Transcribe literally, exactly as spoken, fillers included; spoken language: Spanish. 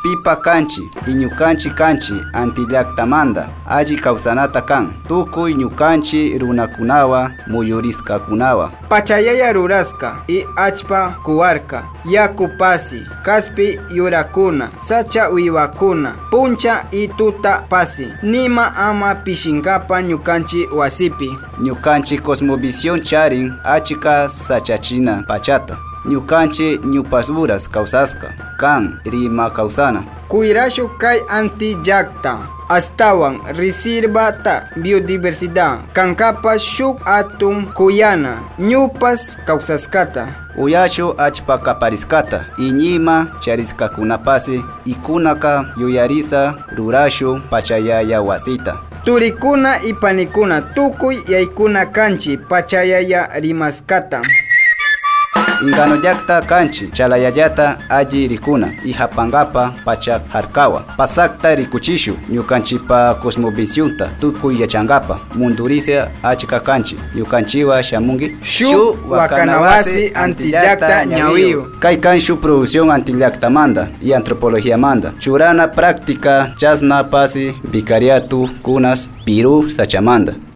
pipa kanchi y ñukanchi kanchi antillaktamanda alli kawsanata kan tukuy ñukanchi runakunawa muyuriskakunawa pachayaya ruraska y achpa kuwarka yaku pasi kaspi yurakuna sacha uywakuna puncha y tuta pasi nima ama pishinkapa ñukanchi wasipi ñukanchi cosmovisión charin achika sachachina pachata ñukanchi ñupasuras kawsaska kan rima kawsana kuirashu kay antillakta astawan reservata biodiversidad kankapa shuk atum kuyana ñupas kawsaskata uyashu achpa kapariskata iñima chariskakunapasi ikunaka yuyarisa rurashu pachayaya wasita turikuna y panikuna tukuy yaykuna kanchi pachayaya rimaskata ingano llakta kanchi chalayayata alli rikuna y hapangapa pachak harkawa pasakta rikuchishu ñukanchipa cosmovisionta tukuy yachangapa mundurisia achika kanchi ñukanchiwa shamungi shu wakanawasi antillakta ñawiyu kay kan shu producción antillaktamanda y antropología manda churana práctica chasna pasi vicariatu kunas Piru sachamanda